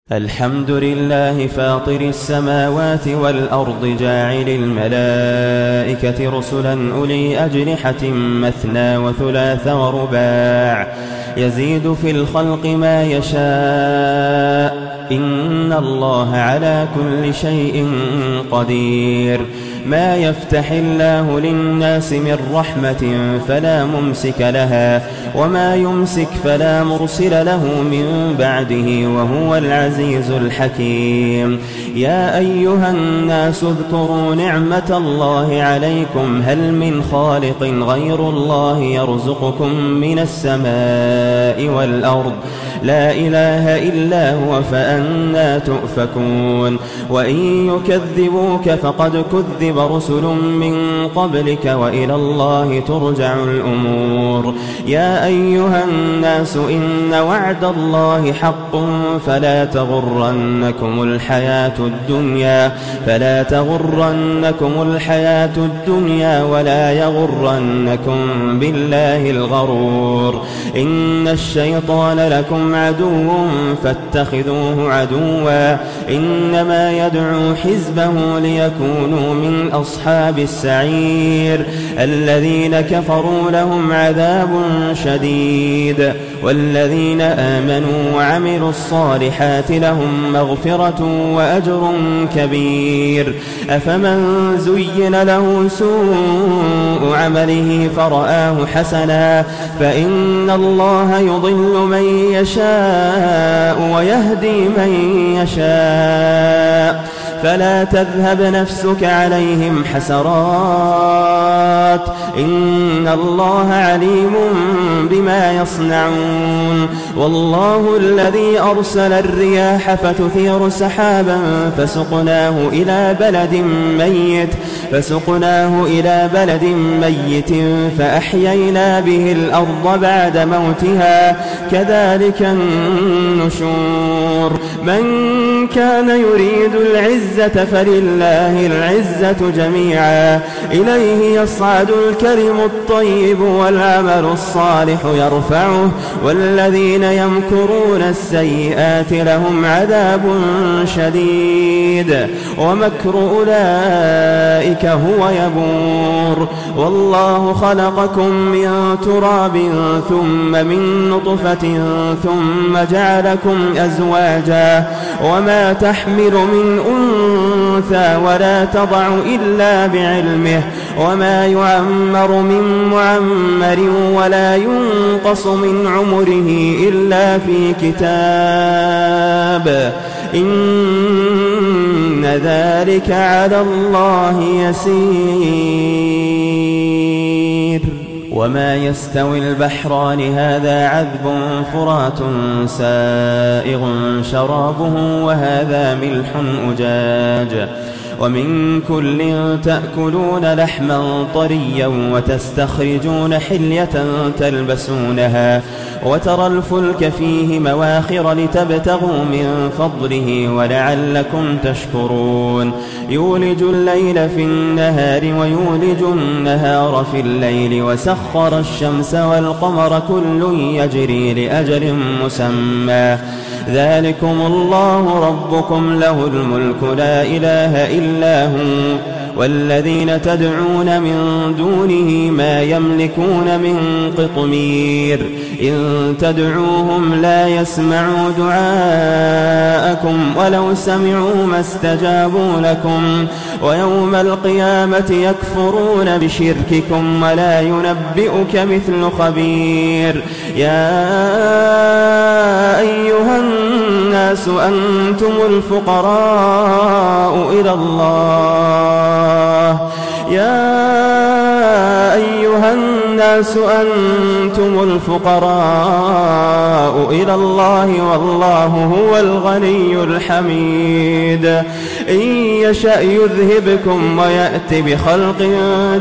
الحمد لله فاطر السماوات والأرض جاعل الملائكة رسلا أولي أجنحة مثنى وثلاث ورباع يزيد في الخلق ما يشاء إن الله على كل شيء قدير. ما يفتح الله للناس من رحمة فلا ممسك لها وما يمسك فلا مرسل له من بعده وهو العزيز الحكيم. يا أيها الناس اذكروا نعمة الله عليكم هل من خالق غير الله يرزقكم من السماء والأرض لا إله إلا هو فأنى تؤفكون. وإن يكذبوك فقد كذب رسل من قبلك وإلى الله ترجع الأمور. يا أيها الناس إن وعد الله حق فلا تغرنكم الحياة الدنيا ولا يغرنكم بالله الغرور. إن الشيطان لكم عدو فاتخذوه عدوا إنما يدعو حزبه ليكونوا من أصحاب السعير. الذين كفروا لهم عذاب شديد والذين آمنوا وعملوا الصالحات لهم مغفرة وأجر كبير. أفمن زين له سوء عمله فرآه حسنا فإن الله يضل من يشاء ويهدي من يشاء فلا تذهب نفسك عليهم حسرات إن الله عليم بما يصنعون. والله الذي أرسل الرياح فتثير سحابا فسقناه إلى بلد ميت فأحيينا به الأرض بعد موتها كذلك النشور. من كان يريد العزة فلله العزة جميعا إليه يصعد الكلم الطيب والعمل الصالح يرفعه والذين يمكرون السيئات لهم عذاب شديد ومكر أولئك هو يبور. والله خلقكم من تراب ثم من نطفة ثم جعلكم أزواجا وما تحمل من أنثى ولا تضع إلا بعلمه وما يعمر من معمر ولا ينقص من عمره إلا في كتاب إن ذلك على الله يسير. وما يستوي البحران هذا عذب فرات سائغ شرابه وهذا ملح أجاج ومن كل تأكلون لحما طريا وتستخرجون حلية تلبسونها وترى الفلك فيه مواخر لتبتغوا من فضله ولعلكم تشكرون. يولج الليل في النهار ويولج النهار في الليل وسخر الشمس والقمر كل يجري لأجل مسمى ذلكم الله ربكم له الملك لا إله إلا هو والذين تدعون من دونه ما يملكون من قطمير. إن تدعوهم لا يسمعوا دعاءكم ولو سمعوا ما استجابوا لكم ويوم القيامة يكفرون بشرككم ولا ينبئك مثل خبير. يا أيها الناس أنتم الفقراء إلى الله والله هو الغني الحميد. إن يشأ يذهبكم ويأتي بخلق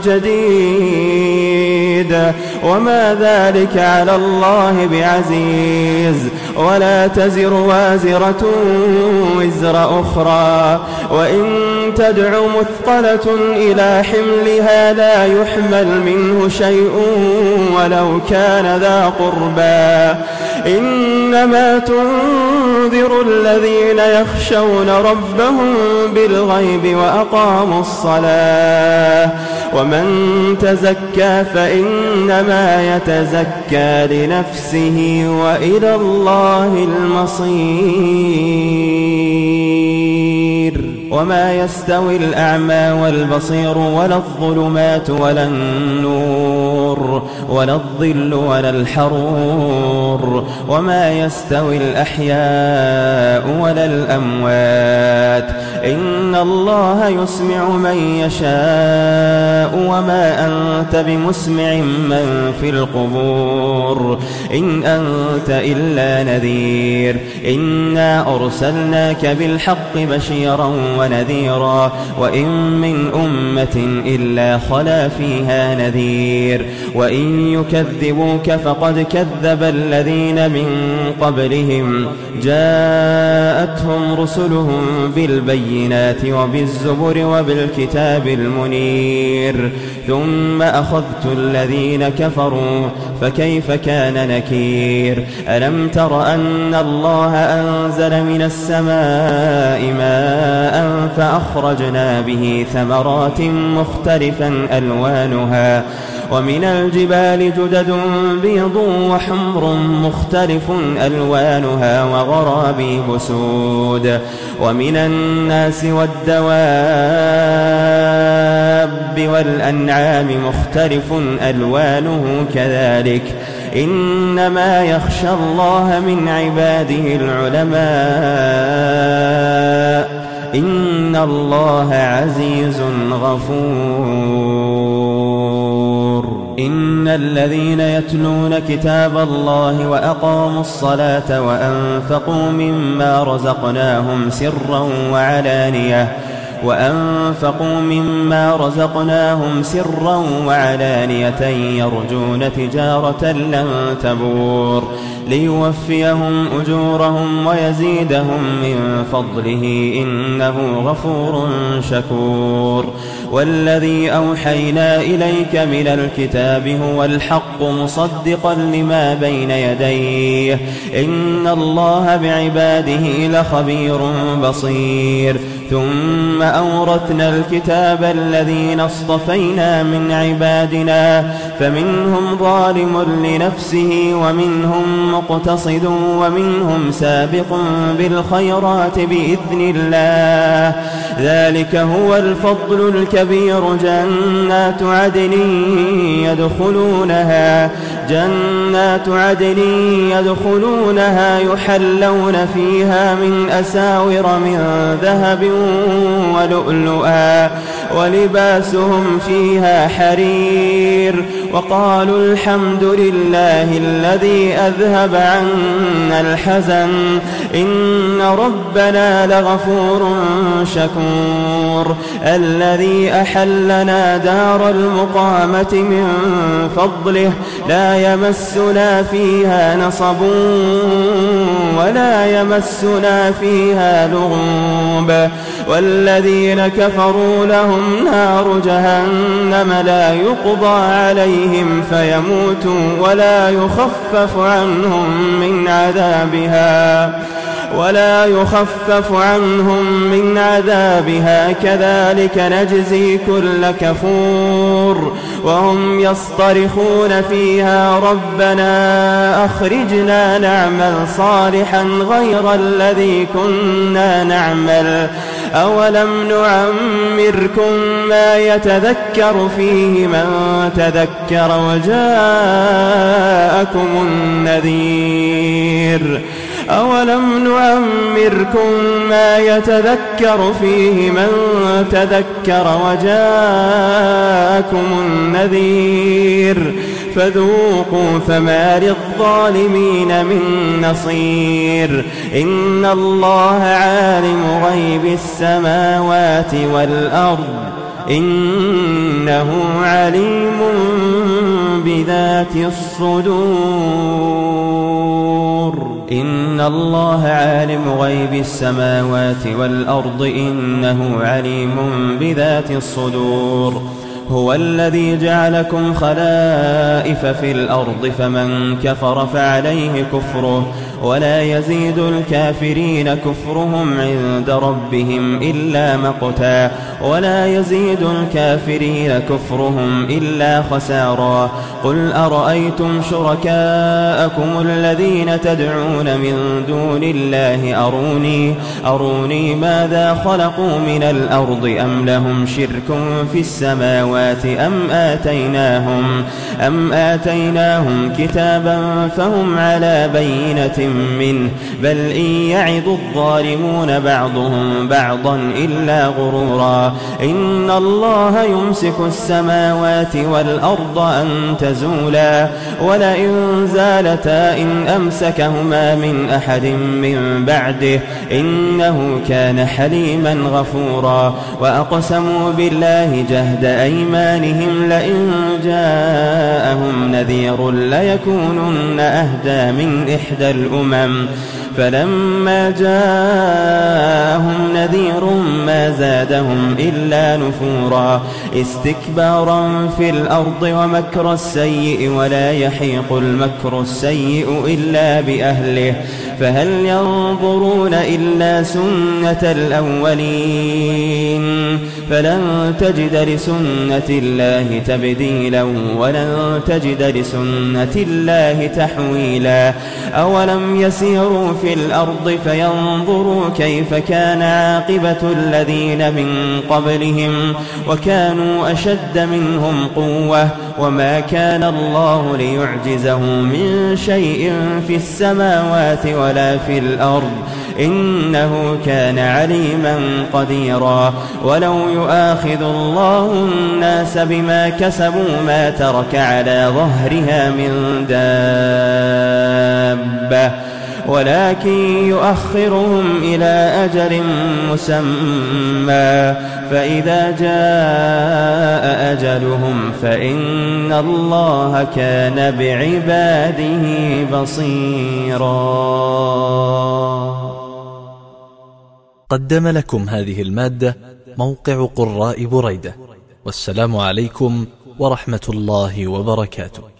جديد وما ذلك على الله بعزيز. ولا تزر وازرة وزر أخرى وإن تدع مثقلة إلى حملها لا يحمل منه شيء ولو كان ذا قربى. إنما تنذر الذين يخشون ربهم بالغيب وأقاموا الصلاة ومن تزكى فإنما يتزكى لنفسه وإلى الله المصير. وما يستوي الأعمى والبصير ولا الظلمات ولا النور ولا الظل ولا الحرور وما يستوي الأحياء ولا الأموات إن الله يسمع من يشاء وما أنت بمسمع من في القبور إن أنت إلا نذير. إنا أرسلناك بالحق بشيرا ونذيرا وإن من أمة إلا خلا فيها نذير وإن يكذبوك فقد كذب الذين من قبلهم جاءتهم رسلهم بالبينات وبالزبر وبالكتاب المنير ثم أخذت الذين كفروا فكيف كان نكير. ألم تر أن الله أنزل من السماء ماء فأخرجنا به ثمرات مختلفا ألوانها ومن الجبال جدد بيض وحمر مختلف ألوانها وغرابيب سود ومن الناس والدواب والأنعام مختلف ألوانه كذلك إنما يخشى الله من عباده العلماء إن الله عزيز غفور. إن الذين يتلون كتاب الله وأقاموا الصلاة وأنفقوا مما رزقناهم سرا وعلانية يرجون تجارة لن تبور ليوفيهم أجورهم ويزيدهم من فضله إنه غفور شكور. والذي أوحينا إليك من الكتاب هو الحق مصدقا لما بين يديه إن الله بعباده لخبير بصير. ثم أورثنا الكتاب الذين اصطفينا من عبادنا فمنهم ظالم لنفسه ومنهم مقتصد ومنهم سابق بالخيرات بإذن الله ذلك هو الفضل الكبير. جنات عدن يدخلونها يحلون فيها من أساور من ذهب ولؤلؤا ولباسهم فيها حرير وقالوا الحمد لله الذي أذهب عنا الحزن إن ربنا لغفور شكور. الذي أحلنا دار المقامة من فضله لا يمسنا فيها نصب ولا يمسنا فيها لغوب والذين كفروا لهم نار جهنم لا يقضى عليهم فيموتوا ولا يخفف عنهم من عذابها كذلك نجزي كل كفور. وهم يصطرخون فيها ربنا أخرجنا نعمل صالحا غير الذي كنا نعمل أولم نعمركم ما يتذكر فيه من تذكر وجاءكم النذير فذوقوا فما للظالمين من نصير. إن الله عالم غيب السماوات والأرض إنه عليم بذات الصدور. إن الله عالم غيب السماوات والأرض إنه عليم بذات الصدور. هو الذي جعلكم خلائف في الأرض فمن كفر فعليه كفره ولا يزيد الكافرين كفرهم عند ربهم إلا مقتا ولا يزيد الكافرين كفرهم إلا خسارا قل أرأيتم شركاءكم الذين تدعون من دون الله أروني ماذا خلقوا من الأرض أم لهم شرك في السماوات أم آتيناهم كتابا فهم على بينة منه بل إن يعظ الظالمون بعضهم بعضا إلا غرورا إن الله يمسك السماوات والأرض أن تزولا ولئن زالتا إن أمسكهما من أحد من بعده إنه كان حليما غفورا وأقسموا بالله جهد أيمانهم لئن جاءهم نذير ليكونن أهدى من إحدى الأمم فلما جاءهم نذير ما زادهم إلا نفورا استكبارا في الأرض ومكر السيء ولا يحيق المكر السيء إلا بأهله فهل ينظرون إلا سنة الأولين فلن تجد لسنة الله تبديلا ولن تجد لسنة الله تحويلا أولم يسيروا في الأرض فينظروا كيف كان عاقبة الذين من قبلهم وكانوا أشد منهم قوة وما كان الله ليعجزه من شيء في السماوات ولا في الأرض إنه كان عليما قديرا ولو يؤاخذ الله الناس بما كسبوا ما ترك على ظهرها من دابة ولكن يؤخرهم إلى أجل مسمى فإذا جاء أجلهم فإن الله كان بعباده بصيرا. قدم لكم هذه المادة موقع قراء بريدة. والسلام عليكم ورحمة الله وبركاته.